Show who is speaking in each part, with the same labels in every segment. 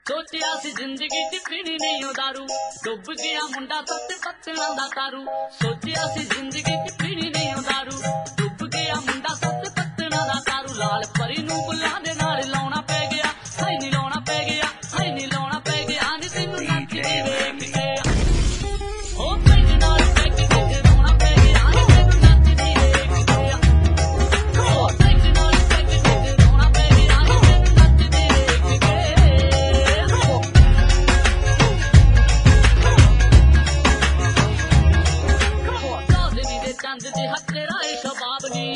Speaker 1: सोचिया सी जिंदगी च पीनी नहीं ओ दारू, डुब गया मुंडा सत्त पत्तना दा तारू। सोचिया सी जिंदगी च पीनी नहीं ओ दारू, डुब गया मुंडा सत्त पत्तना दा तारू। लाल परी नूं बुल्लां दे नाल लाउणा पै गया, हाय नी लाउणा पै गया, हाय नी लाउणा पै गया नी तैनूं नੱਚਦੀ ਵੇਖ ਕੇ। ओ पैग नाल पैग ते लाउणा पै गया नी तैनूं नੱਚਦੀ ਵੇਖ के। ओ पैग नाल पैग ते लाउणा पै गया नी तैनूं नੱਚਦੀ ਵੇਖ के। चौधरी दे चंद जिहा तेरा ए शबाब नी,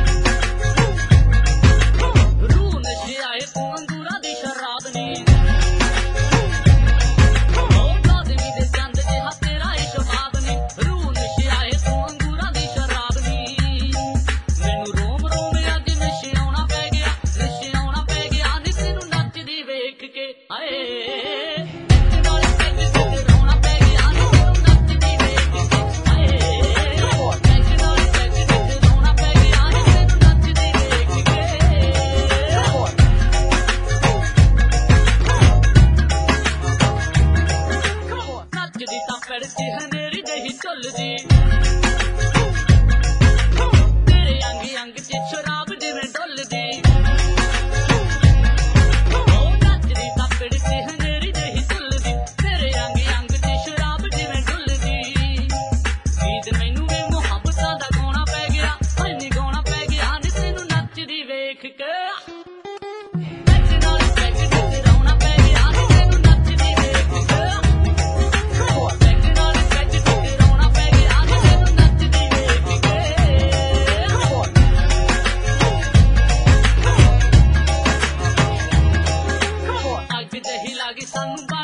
Speaker 1: रूह नशे आए तू अंगूरां दी शराब नी। ओ चौधरी दे चंद जिहा तेरा ए शबाब नी, रूह नशे आए तू अंगूरां दी शराब नी। मैनू रोम रोम अज नशे आउणा पै गया, नशे आउणा पै गया नी तैनूं नੱਚਦੀ ਵੇਖ के। हाय नाल पैग ते लाउणा पै गया नी तैनूं नੱਚਦੀ ਵੇਖ के। हाय पैग नाल पैग ते लाउणा पै गया नी तैनूं नੱਚਦੀ ਵੇਖ के। नੱਚਦੀ ਤਾਂ ਫਿਰਦੀ ਹਨੇਰੀ ਜਿਹੀ ਝੁੱਲਦੀ, ਤੇਰੇ ਅੰਗ ਅੰਗ 'ਚ ਸ਼ਰਾਬ ਜਿਵੇਂ ਡੁੱਲਦੀ। ਉਹ ਨੱਚਦੀ ਤਾਂ ਫਿਰਦੀ ਹਨੇਰੀ ਜਿਹੀ ਝੁੱਲਦੀ, ਤੇਰੇ ਅੰਗ ਅੰਗ 'ਚ ਸ਼ਰਾਬ ਜਿਵੇਂ ਡੁੱਲਦੀ। ਗੀਤ ਮੈਨੂੰ ਵੀ ਮੁਹੱਬਤਾਂ ਦਾ ਗਾਉਣਾ ਪੈ ਗਿਆ, ਹਾਏ ਨੀ ਗਾਉਣਾ ਪੈ ਗਿਆ ਨੀ ਤੈਨੂੰ ਨੱਚਦੀ ਵੇਖ ਕੇ। ਪੈਗ ਨਾਲ ਪੈਗ ਤੇ ਲਾਉਣਾ ਪੈ ਗਿਆ ਨੀ ਤੈਨੂੰ ਨੱਚਦੀ ਵੇਖ ਕੇ। ਪੈਗ ਨਾਲ ਪੈਗ ਤੇ ਲਾਉਣਾ ਪੈ ਗਿਆ ਨੀ ਤੈਨੂੰ ਨੱਚਦੀ ਵੇਖ ਕੇ। ਅੱਗ ਜਿਹੀ ਲੱਗੀ ਸਾਨੂੰ